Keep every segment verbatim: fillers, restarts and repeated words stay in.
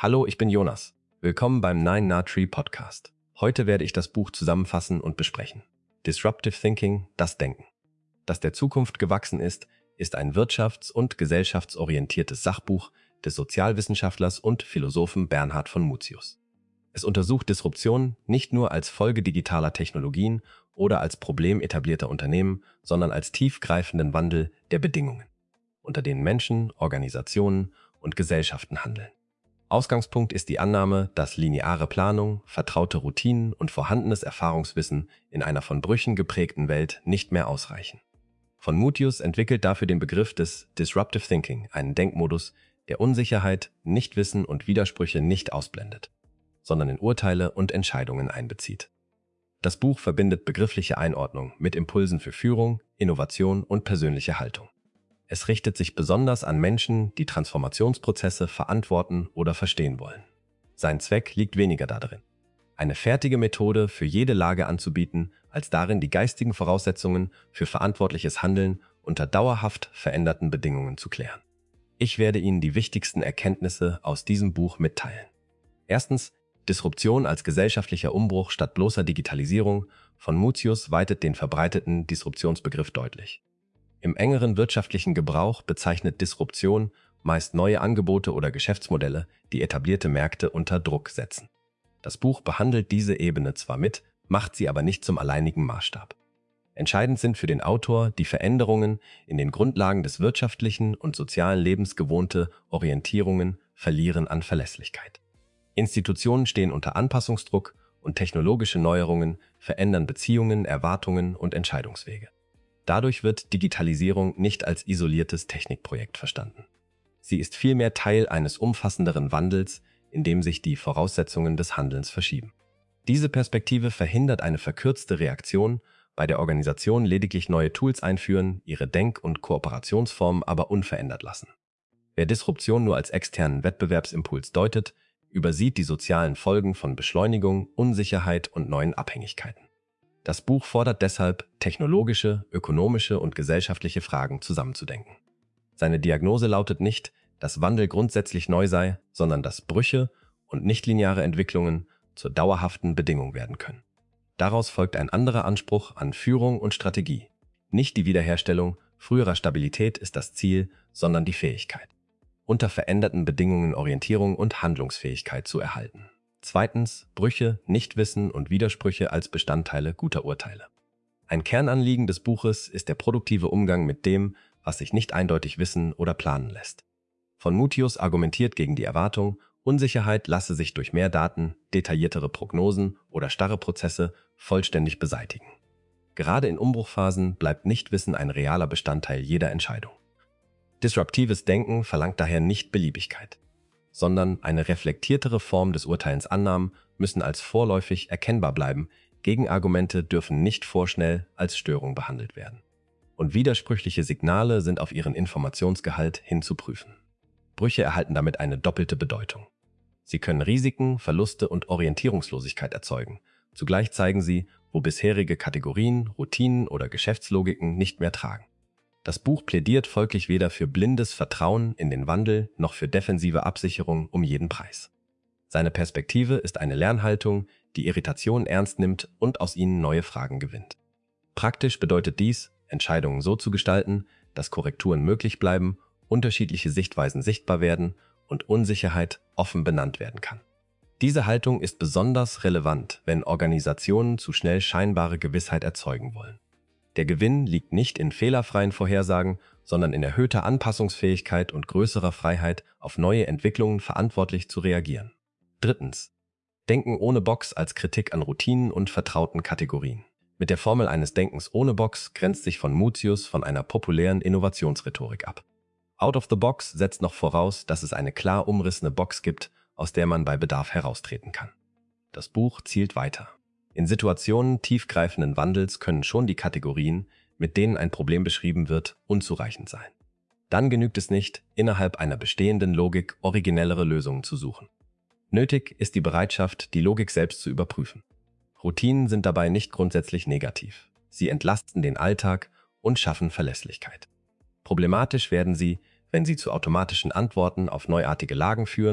Hallo, ich bin Jonas. Willkommen beim Nine Na Tree Podcast. Heute werde ich das Buch zusammenfassen und besprechen. Disruptive Thinking, das Denken. Das der Zukunft gewachsen ist, ist ein wirtschafts- und gesellschaftsorientiertes Sachbuch des Sozialwissenschaftlers und Philosophen Bernhard von Mutius. Es untersucht Disruption nicht nur als Folge digitaler Technologien oder als Problem etablierter Unternehmen, sondern als tiefgreifenden Wandel der Bedingungen, unter denen Menschen, Organisationen und Gesellschaften handeln. Ausgangspunkt ist die Annahme, dass lineare Planung, vertraute Routinen und vorhandenes Erfahrungswissen in einer von Brüchen geprägten Welt nicht mehr ausreichen. Von Mutius entwickelt dafür den Begriff des Disruptive Thinking, einen Denkmodus, der Unsicherheit, Nichtwissen und Widersprüche nicht ausblendet, sondern in Urteile und Entscheidungen einbezieht. Das Buch verbindet begriffliche Einordnung mit Impulsen für Führung, Innovation und persönliche Haltung. Es richtet sich besonders an Menschen, die Transformationsprozesse verantworten oder verstehen wollen. Sein Zweck liegt weniger darin, eine fertige Methode für jede Lage anzubieten, als darin, die geistigen Voraussetzungen für verantwortliches Handeln unter dauerhaft veränderten Bedingungen zu klären. Ich werde Ihnen die wichtigsten Erkenntnisse aus diesem Buch mitteilen. Erstens, Disruption als gesellschaftlicher Umbruch statt bloßer Digitalisierung. Von Mutius weitet den verbreiteten Disruptionsbegriff deutlich. Im engeren wirtschaftlichen Gebrauch bezeichnet Disruption meist neue Angebote oder Geschäftsmodelle, die etablierte Märkte unter Druck setzen. Das Buch behandelt diese Ebene zwar mit, macht sie aber nicht zum alleinigen Maßstab. Entscheidend sind für den Autor die Veränderungen in den Grundlagen des wirtschaftlichen und sozialen Lebens. Gewohnte Orientierungen verlieren an Verlässlichkeit. Institutionen stehen unter Anpassungsdruck und technologische Neuerungen verändern Beziehungen, Erwartungen und Entscheidungswege. Dadurch wird Digitalisierung nicht als isoliertes Technikprojekt verstanden. Sie ist vielmehr Teil eines umfassenderen Wandels, in dem sich die Voraussetzungen des Handelns verschieben. Diese Perspektive verhindert eine verkürzte Reaktion, bei der Organisationen lediglich neue Tools einführen, ihre Denk- und Kooperationsformen aber unverändert lassen. Wer Disruption nur als externen Wettbewerbsimpuls deutet, übersieht die sozialen Folgen von Beschleunigung, Unsicherheit und neuen Abhängigkeiten. Das Buch fordert deshalb, technologische, ökonomische und gesellschaftliche Fragen zusammenzudenken. Seine Diagnose lautet nicht, dass Wandel grundsätzlich neu sei, sondern dass Brüche und nichtlineare Entwicklungen zur dauerhaften Bedingung werden können. Daraus folgt ein anderer Anspruch an Führung und Strategie. Nicht die Wiederherstellung früherer Stabilität ist das Ziel, sondern die Fähigkeit, unter veränderten Bedingungen Orientierung und Handlungsfähigkeit zu erhalten. Zweitens, Brüche, Nichtwissen und Widersprüche als Bestandteile guter Urteile. Ein Kernanliegen des Buches ist der produktive Umgang mit dem, was sich nicht eindeutig wissen oder planen lässt. Von Mutius argumentiert gegen die Erwartung, Unsicherheit lasse sich durch mehr Daten, detailliertere Prognosen oder starre Prozesse vollständig beseitigen. Gerade in Umbruchphasen bleibt Nichtwissen ein realer Bestandteil jeder Entscheidung. Disruptives Denken verlangt daher nicht Beliebigkeit, sondern eine reflektiertere Form des Urteilens. Annahmen müssen als vorläufig erkennbar bleiben, Gegenargumente dürfen nicht vorschnell als Störung behandelt werden. Und widersprüchliche Signale sind auf ihren Informationsgehalt hin zu prüfen. Brüche erhalten damit eine doppelte Bedeutung. Sie können Risiken, Verluste und Orientierungslosigkeit erzeugen. Zugleich zeigen sie, wo bisherige Kategorien, Routinen oder Geschäftslogiken nicht mehr tragen. Das Buch plädiert folglich weder für blindes Vertrauen in den Wandel noch für defensive Absicherung um jeden Preis. Seine Perspektive ist eine Lernhaltung, die Irritationen ernst nimmt und aus ihnen neue Fragen gewinnt. Praktisch bedeutet dies, Entscheidungen so zu gestalten, dass Korrekturen möglich bleiben, unterschiedliche Sichtweisen sichtbar werden und Unsicherheit offen benannt werden kann. Diese Haltung ist besonders relevant, wenn Organisationen zu schnell scheinbare Gewissheit erzeugen wollen. Der Gewinn liegt nicht in fehlerfreien Vorhersagen, sondern in erhöhter Anpassungsfähigkeit und größerer Freiheit, auf neue Entwicklungen verantwortlich zu reagieren. Drittens. Denken ohne Box als Kritik an Routinen und vertrauten Kategorien. Mit der Formel eines Denkens ohne Box grenzt sich von Mutius von einer populären Innovationsrhetorik ab. Out of the Box setzt noch voraus, dass es eine klar umrissene Box gibt, aus der man bei Bedarf heraustreten kann. Das Buch zielt weiter. In Situationen tiefgreifenden Wandels können schon die Kategorien, mit denen ein Problem beschrieben wird, unzureichend sein. Dann genügt es nicht, innerhalb einer bestehenden Logik originellere Lösungen zu suchen. Nötig ist die Bereitschaft, die Logik selbst zu überprüfen. Routinen sind dabei nicht grundsätzlich negativ. Sie entlasten den Alltag und schaffen Verlässlichkeit. Problematisch werden sie, wenn sie zu automatischen Antworten auf neuartige Lagen führen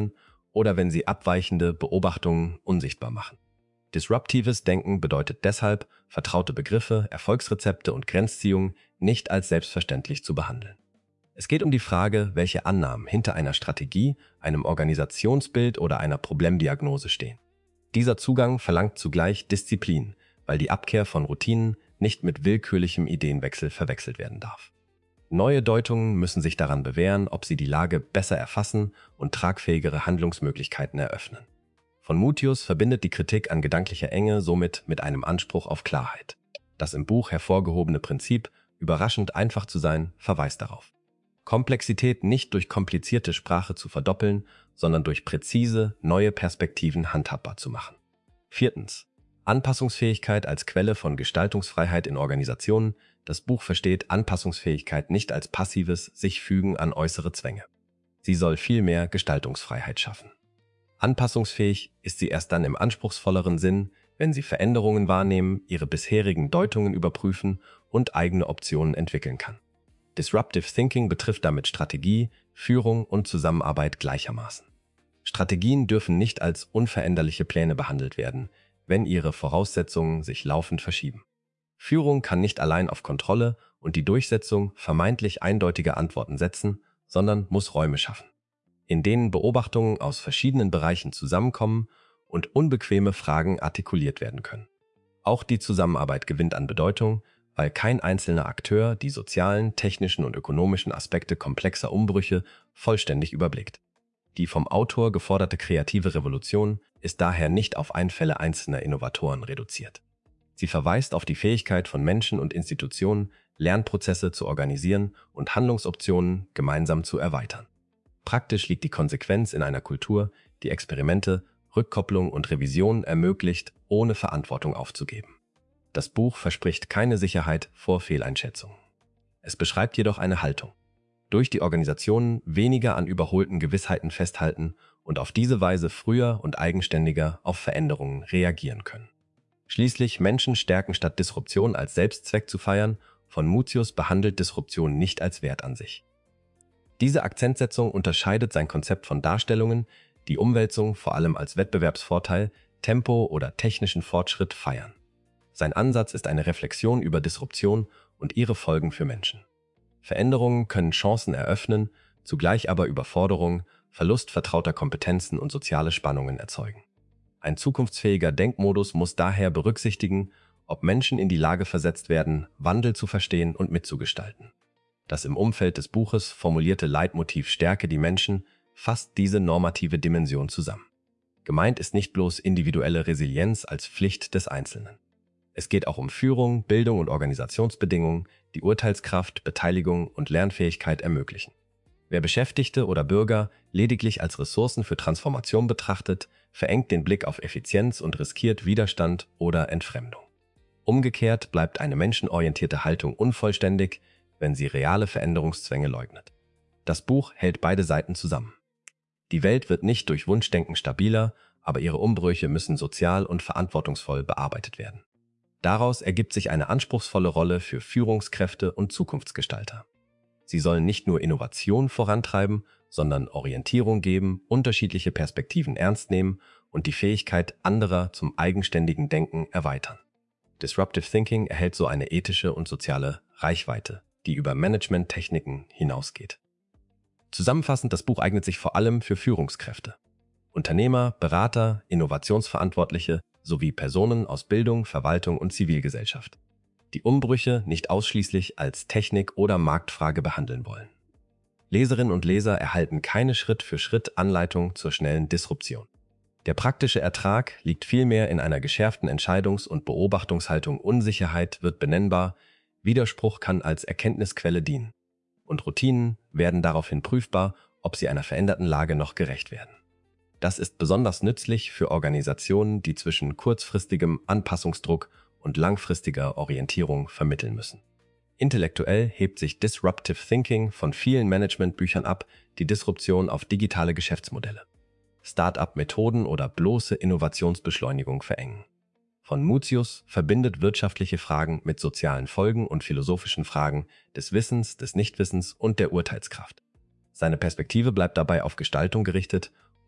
oder wenn sie abweichende Beobachtungen unsichtbar machen. Disruptives Denken bedeutet deshalb, vertraute Begriffe, Erfolgsrezepte und Grenzziehungen nicht als selbstverständlich zu behandeln. Es geht um die Frage, welche Annahmen hinter einer Strategie, einem Organisationsbild oder einer Problemdiagnose stehen. Dieser Zugang verlangt zugleich Disziplin, weil die Abkehr von Routinen nicht mit willkürlichem Ideenwechsel verwechselt werden darf. Neue Deutungen müssen sich daran bewähren, ob sie die Lage besser erfassen und tragfähigere Handlungsmöglichkeiten eröffnen. Von Mutius verbindet die Kritik an gedanklicher Enge somit mit einem Anspruch auf Klarheit. Das im Buch hervorgehobene Prinzip, überraschend einfach zu sein, verweist darauf. Komplexität nicht durch komplizierte Sprache zu verdoppeln, sondern durch präzise, neue Perspektiven handhabbar zu machen. Viertens. Anpassungsfähigkeit als Quelle von Gestaltungsfreiheit in Organisationen. Das Buch versteht Anpassungsfähigkeit nicht als passives Sich-Fügen an äußere Zwänge. Sie soll vielmehr Gestaltungsfreiheit schaffen. Anpassungsfähig ist sie erst dann im anspruchsvolleren Sinn, wenn sie Veränderungen wahrnehmen, ihre bisherigen Deutungen überprüfen und eigene Optionen entwickeln kann. Disruptive Thinking betrifft damit Strategie, Führung und Zusammenarbeit gleichermaßen. Strategien dürfen nicht als unveränderliche Pläne behandelt werden, wenn ihre Voraussetzungen sich laufend verschieben. Führung kann nicht allein auf Kontrolle und die Durchsetzung vermeintlich eindeutiger Antworten setzen, sondern muss Räume schaffen, in denen Beobachtungen aus verschiedenen Bereichen zusammenkommen und unbequeme Fragen artikuliert werden können. Auch die Zusammenarbeit gewinnt an Bedeutung, weil kein einzelner Akteur die sozialen, technischen und ökonomischen Aspekte komplexer Umbrüche vollständig überblickt. Die vom Autor geforderte kreative Revolution ist daher nicht auf Einfälle einzelner Innovatoren reduziert. Sie verweist auf die Fähigkeit von Menschen und Institutionen, Lernprozesse zu organisieren und Handlungsoptionen gemeinsam zu erweitern. Praktisch liegt die Konsequenz in einer Kultur, die Experimente, Rückkopplung und Revision ermöglicht, ohne Verantwortung aufzugeben. Das Buch verspricht keine Sicherheit vor Fehleinschätzungen. Es beschreibt jedoch eine Haltung. Durch die Organisationen weniger an überholten Gewissheiten festhalten und auf diese Weise früher und eigenständiger auf Veränderungen reagieren können. Schließlich Menschen stärken statt Disruption als Selbstzweck zu feiern, von Mutius behandelt Disruption nicht als Wert an sich. Diese Akzentsetzung unterscheidet sein Konzept von Darstellungen, die Umwälzung vor allem als Wettbewerbsvorteil, Tempo oder technischen Fortschritt feiern. Sein Ansatz ist eine Reflexion über Disruption und ihre Folgen für Menschen. Veränderungen können Chancen eröffnen, zugleich aber Überforderung, Verlust vertrauter Kompetenzen und soziale Spannungen erzeugen. Ein zukunftsfähiger Denkmodus muss daher berücksichtigen, ob Menschen in die Lage versetzt werden, Wandel zu verstehen und mitzugestalten. Das im Umfeld des Buches formulierte Leitmotiv Stärke die Menschen fasst diese normative Dimension zusammen. Gemeint ist nicht bloß individuelle Resilienz als Pflicht des Einzelnen. Es geht auch um Führung, Bildung und Organisationsbedingungen, die Urteilskraft, Beteiligung und Lernfähigkeit ermöglichen. Wer Beschäftigte oder Bürger lediglich als Ressourcen für Transformation betrachtet, verengt den Blick auf Effizienz und riskiert Widerstand oder Entfremdung. Umgekehrt bleibt eine menschenorientierte Haltung unvollständig, wenn sie reale Veränderungszwänge leugnet. Das Buch hält beide Seiten zusammen. Die Welt wird nicht durch Wunschdenken stabiler, aber ihre Umbrüche müssen sozial und verantwortungsvoll bearbeitet werden. Daraus ergibt sich eine anspruchsvolle Rolle für Führungskräfte und Zukunftsgestalter. Sie sollen nicht nur Innovation vorantreiben, sondern Orientierung geben, unterschiedliche Perspektiven ernst nehmen und die Fähigkeit anderer zum eigenständigen Denken erweitern. Disruptive Thinking erhält so eine ethische und soziale Reichweite, die über Managementtechniken hinausgeht. Zusammenfassend, das Buch eignet sich vor allem für Führungskräfte. Unternehmer, Berater, Innovationsverantwortliche sowie Personen aus Bildung, Verwaltung und Zivilgesellschaft, die Umbrüche nicht ausschließlich als Technik- oder Marktfrage behandeln wollen. Leserinnen und Leser erhalten keine Schritt-für-Schritt-Anleitung zur schnellen Disruption. Der praktische Ertrag liegt vielmehr in einer geschärften Entscheidungs- und Beobachtungshaltung. Unsicherheit wird benennbar, Widerspruch kann als Erkenntnisquelle dienen. Und Routinen werden daraufhin prüfbar, ob sie einer veränderten Lage noch gerecht werden. Das ist besonders nützlich für Organisationen, die zwischen kurzfristigem Anpassungsdruck und langfristiger Orientierung vermitteln müssen. Intellektuell hebt sich Disruptive Thinking von vielen Managementbüchern ab, die Disruption auf digitale Geschäftsmodelle, Start-up-Methoden oder bloße Innovationsbeschleunigung verengen. Von Mutius verbindet wirtschaftliche Fragen mit sozialen Folgen und philosophischen Fragen des Wissens, des Nichtwissens und der Urteilskraft. Seine Perspektive bleibt dabei auf Gestaltung gerichtet,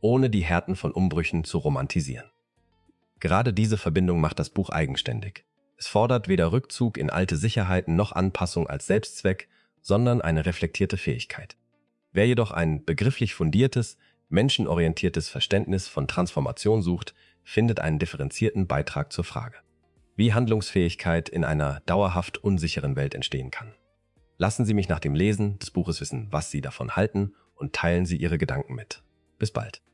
ohne die Härten von Umbrüchen zu romantisieren. Gerade diese Verbindung macht das Buch eigenständig. Es fordert weder Rückzug in alte Sicherheiten noch Anpassung als Selbstzweck, sondern eine reflektierte Fähigkeit. Wer jedoch ein begrifflich fundiertes, menschenorientiertes Verständnis von Transformation sucht, findet einen differenzierten Beitrag zur Frage, wie Handlungsfähigkeit in einer dauerhaft unsicheren Welt entstehen kann. Lassen Sie mich nach dem Lesen des Buches wissen, was Sie davon halten, und teilen Sie Ihre Gedanken mit. Bis bald.